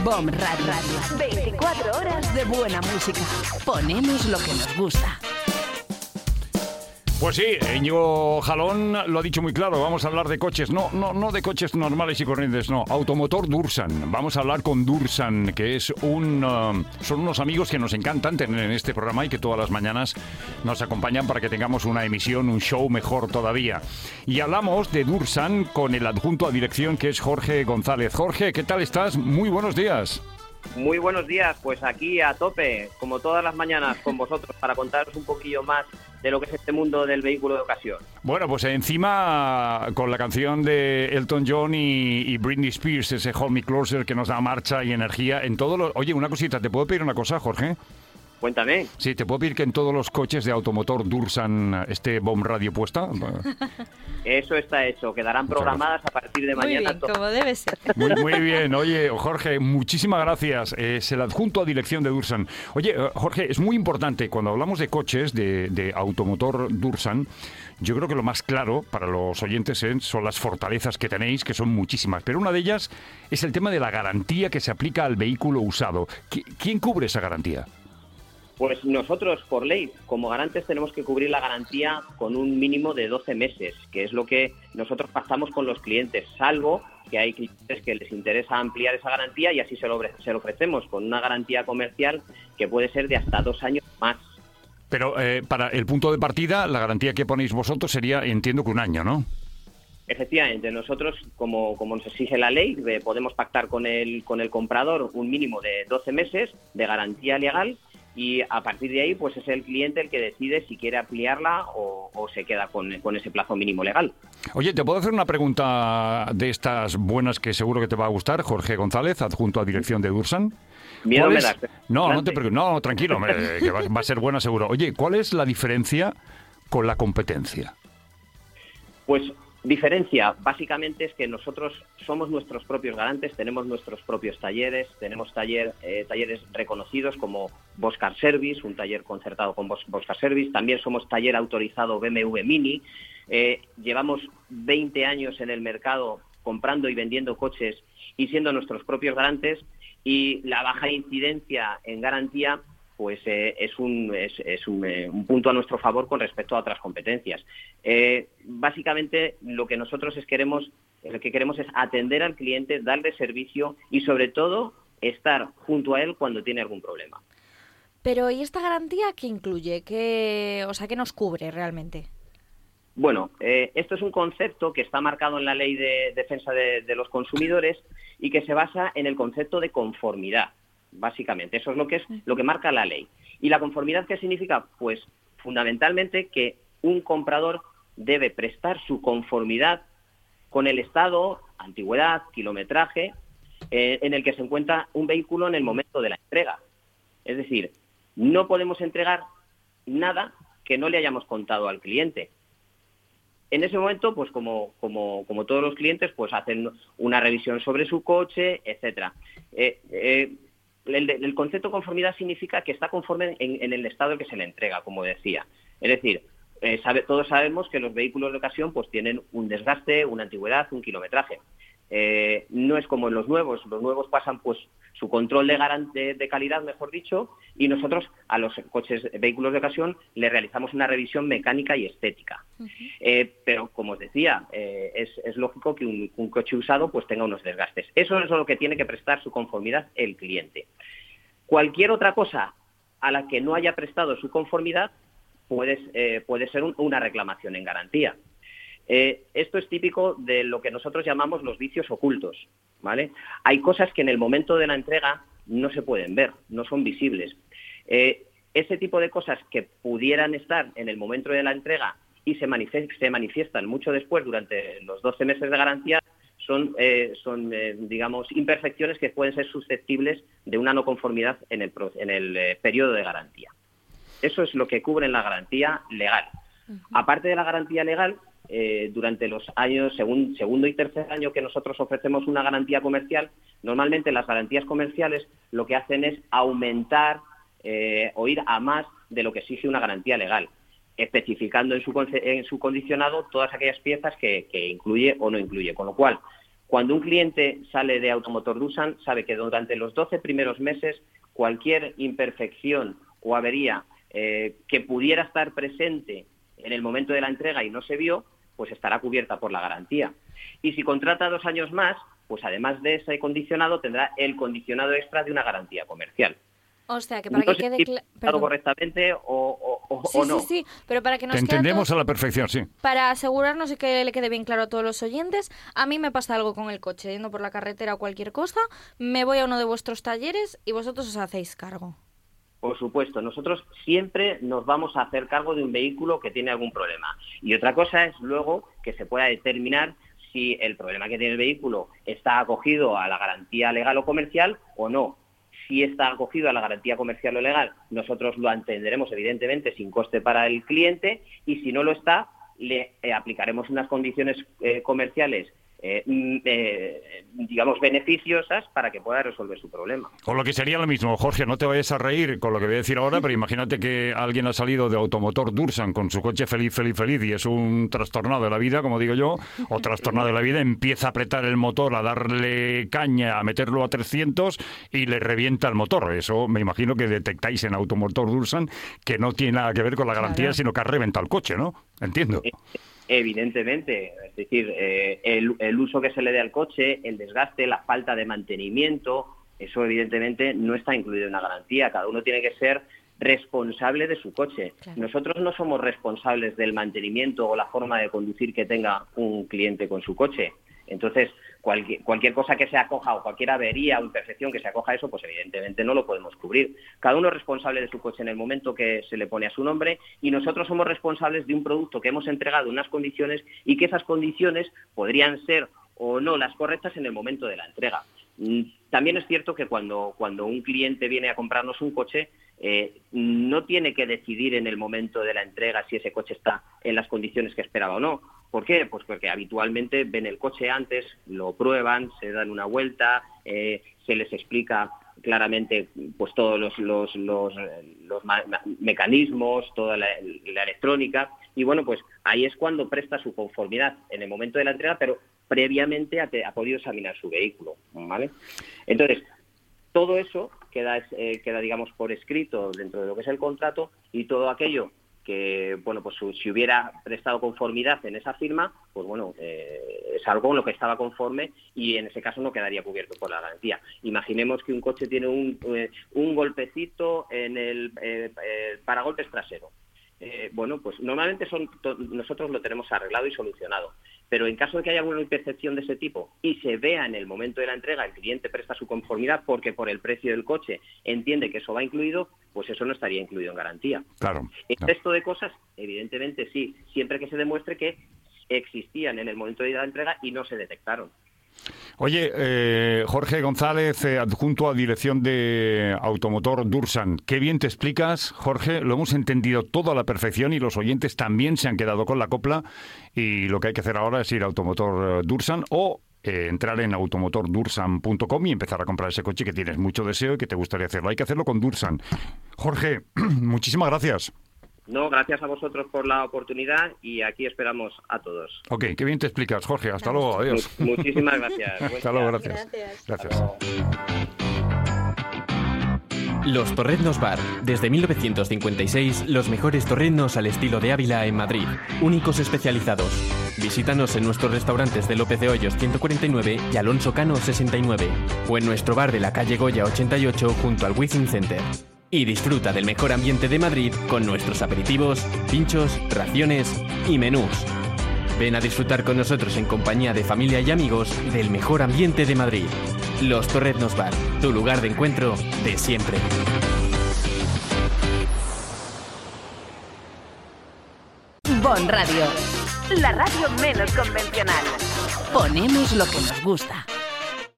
BOM Radio. 24 horas de buena música. Ponemos lo que nos gusta. Pues sí, Íñigo Jalón lo ha dicho muy claro. Vamos a hablar de coches, no de coches normales y corrientes, no. Automotor Dursan. Vamos a hablar con Dursan, que es son unos amigos que nos encantan tener en este programa y que todas las mañanas nos acompañan para que tengamos una emisión, un show mejor todavía. Y hablamos de Dursan con el adjunto a dirección, que es Jorge González. Jorge, ¿qué tal estás? Muy buenos días. Muy buenos días, pues aquí a tope, como todas las mañanas con vosotros, para contaros un poquillo más de lo que es este mundo del vehículo de ocasión. Bueno, pues encima con la canción de Elton John y Britney Spears, ese Hold Me Closer que nos da marcha y energía en todos los... Oye, una cosita, ¿te puedo pedir una cosa, Jorge? Cuéntame. Sí, ¿te puedo pedir que en todos los coches de Automotor Dursan esté BOM Radio puesta? Eso está hecho, quedarán programadas a partir de mañana. Muy bien, como debe ser. Muy bien. Oye, Jorge, muchísimas gracias. Es el adjunto a dirección de Dursan. Oye, Jorge, es muy importante, cuando hablamos de coches, de Automotor Dursan, yo creo que lo más claro para los oyentes son las fortalezas que tenéis, que son muchísimas. Pero una de ellas es el tema de la garantía que se aplica al vehículo usado. ¿Quién cubre esa garantía? Pues nosotros, por ley, como garantes, tenemos que cubrir la garantía con un mínimo de 12 meses, que es lo que nosotros pactamos con los clientes, salvo que hay clientes que les interesa ampliar esa garantía y así se lo ofrecemos con una garantía comercial que puede ser de hasta 2 años más. Pero para el punto de partida, la garantía que ponéis vosotros sería, entiendo que 1 año, ¿no? Efectivamente, nosotros, como nos exige la ley, podemos pactar con el comprador un mínimo de 12 meses de garantía legal. Y a partir de ahí, pues es el cliente el que decide si quiere ampliarla o se queda con ese plazo mínimo legal. Oye, ¿te puedo hacer una pregunta de estas buenas que seguro que te va a gustar, Jorge González, adjunto a dirección de Dursan? Miedo me das. No te preocupes, no, tranquilo, que va a ser buena seguro. Oye, ¿cuál es la diferencia con la competencia? Pues diferencia, básicamente, es que nosotros somos nuestros propios garantes, tenemos nuestros propios talleres, tenemos talleres reconocidos como Bosch Car Service, un taller concertado con Bosch Car Service, también somos taller autorizado BMW Mini, llevamos 20 años en el mercado comprando y vendiendo coches y siendo nuestros propios garantes, y la baja incidencia en garantía pues es un punto a nuestro favor con respecto a otras competencias. Básicamente lo que nosotros queremos es atender al cliente, darle servicio y sobre todo estar junto a él cuando tiene algún problema. Pero ¿y esta garantía qué incluye? ¿Qué nos cubre realmente? Bueno, esto es un concepto que está marcado en la Ley de Defensa de los Consumidores y que se basa en el concepto de conformidad. Básicamente, eso es lo que marca la ley. ¿Y la conformidad qué significa? Pues fundamentalmente que un comprador debe prestar su conformidad con el estado, antigüedad, kilometraje en el que se encuentra un vehículo en el momento de la entrega. Es decir, no podemos entregar nada que no le hayamos contado al cliente. En ese momento, pues como todos los clientes, pues hacen una revisión sobre su coche, etcétera. El concepto de conformidad significa que está conforme en el estado en que se le entrega, como decía. Es decir, todos sabemos que los vehículos de ocasión pues tienen un desgaste, una antigüedad, un kilometraje. No es como en los nuevos pasan pues su control de calidad, mejor dicho, y nosotros a los vehículos de ocasión le realizamos una revisión mecánica y estética. Uh-huh. Pero como os decía, es lógico que un coche usado pues tenga unos desgastes. Eso es lo que tiene que prestar su conformidad el cliente. Cualquier otra cosa a la que no haya prestado su conformidad puede ser una reclamación en garantía. Esto es típico de lo que nosotros llamamos los vicios ocultos, ¿vale? Hay cosas que en el momento de la entrega no se pueden ver, no son visibles. Ese tipo de cosas que pudieran estar en el momento de la entrega y se manifiestan mucho después durante los 12 meses de garantía son digamos, imperfecciones que pueden ser susceptibles de una no conformidad en el periodo de garantía. Eso es lo que cubre en la garantía legal. Uh-huh. Aparte de la garantía legal, durante los años segundo y tercer año que nosotros ofrecemos una garantía comercial, normalmente las garantías comerciales lo que hacen es aumentar o ir a más de lo que exige una garantía legal, especificando en su condicionado todas aquellas piezas que incluye o no incluye, con lo cual Cuando un cliente sale de Automotor Dursan, sabe que durante los 12 primeros meses cualquier imperfección o avería que pudiera estar presente en el momento de la entrega y no se vio, pues estará cubierta por la garantía. Y si contrata 2 años más, pues además de ese condicionado, tendrá el condicionado extra de una garantía comercial. O sea, que para no que quede claro correctamente o no. Sí, pero para que nos Te quede entendemos todo, a la perfección, sí. para asegurarnos y que le quede bien claro a todos los oyentes, a mí me pasa algo con el coche, yendo por la carretera o cualquier cosa, me voy a uno de vuestros talleres y vosotros os hacéis cargo. Por supuesto, nosotros siempre nos vamos a hacer cargo de un vehículo que tiene algún problema. Y otra cosa es luego que se pueda determinar si el problema que tiene el vehículo está acogido a la garantía legal o comercial o no. Si está acogido a la garantía comercial o legal, nosotros lo atenderemos evidentemente sin coste para el cliente, y si no lo está, le aplicaremos unas condiciones comerciales digamos beneficiosas para que pueda resolver su problema. Con lo que sería lo mismo, Jorge, no te vayas a reír con lo que voy a decir ahora, pero imagínate que alguien ha salido de Automotor Dursan con su coche feliz y es un trastornado de la vida, como digo yo, o trastornado de la vida, empieza a apretar el motor, a darle caña, a meterlo a 300 y le revienta el motor. Eso me imagino que detectáis en Automotor Dursan que no tiene nada que ver con la garantía, sino que ha reventado el coche, ¿no? Entiendo. Evidentemente, es decir, el uso que se le dé al coche, el desgaste, la falta de mantenimiento, eso evidentemente no está incluido en la garantía. Cada uno tiene que ser responsable de su coche. Claro. Nosotros no somos responsables del mantenimiento o la forma de conducir que tenga un cliente con su coche. Entonces, cualquier cosa que se acoja o cualquier avería o imperfección que se acoja a eso, pues evidentemente no lo podemos cubrir. Cada uno es responsable de su coche en el momento que se le pone a su nombre, y nosotros somos responsables de un producto que hemos entregado en unas condiciones y que esas condiciones podrían ser o no las correctas en el momento de la entrega. También es cierto que cuando un cliente viene a comprarnos un coche, no tiene que decidir en el momento de la entrega si ese coche está en las condiciones que esperaba o no. ¿Por qué? Pues porque habitualmente ven el coche antes, lo prueban, se dan una vuelta, se les explica claramente pues todos los mecanismos, toda la electrónica, y bueno, pues ahí es cuando presta su conformidad en el momento de la entrega, pero previamente ha podido examinar su vehículo, ¿vale? Entonces, todo eso queda digamos, por escrito dentro de lo que es el contrato, y todo aquello que, bueno, pues si hubiera prestado conformidad en esa firma, pues bueno, es algo en lo que estaba conforme y en ese caso no quedaría cubierto por la garantía. Imaginemos que un coche tiene un golpecito en el paragolpes trasero. Bueno, pues normalmente nosotros lo tenemos arreglado y solucionado, pero en caso de que haya alguna imperfección de ese tipo y se vea en el momento de la entrega, el cliente presta su conformidad porque por el precio del coche entiende que eso va incluido, pues eso no estaría incluido en garantía. Claro. El resto de cosas, evidentemente sí, siempre que se demuestre que existían en el momento de la entrega y no se detectaron. Oye, Jorge González, adjunto a dirección de Automotor Dursan. Qué bien te explicas, Jorge. Lo hemos entendido todo a la perfección y los oyentes también se han quedado con la copla. Y lo que hay que hacer ahora es ir a Automotor Dursan o entrar en automotordursan.com y empezar a comprar ese coche que tienes mucho deseo y que te gustaría hacerlo. Hay que hacerlo con Dursan. Jorge, muchísimas gracias. No, gracias a vosotros por la oportunidad y aquí esperamos a todos. Ok, qué bien te explicas, Jorge. Hasta luego, adiós. Muchísimas gracias. Hasta luego, gracias. Gracias. Los Torreznos Bar. Desde 1956, los mejores torreznos al estilo de Ávila en Madrid. Únicos especializados. Visítanos en nuestros restaurantes de López de Hoyos 149 y Alonso Cano 69. O en nuestro bar de la calle Goya 88 junto al Wizzing Center. Y disfruta del mejor ambiente de Madrid con nuestros aperitivos, pinchos, raciones y menús. Ven a disfrutar con nosotros en compañía de familia y amigos del mejor ambiente de Madrid. Los Torreznos Bar, tu lugar de encuentro de siempre. Bon Radio, la radio menos convencional. Ponemos lo que nos gusta.